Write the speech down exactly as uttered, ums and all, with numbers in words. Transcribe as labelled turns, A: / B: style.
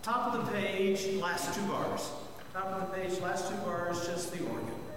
A: Top of the page, last two bars. Top of the page, last two bars, just the organ.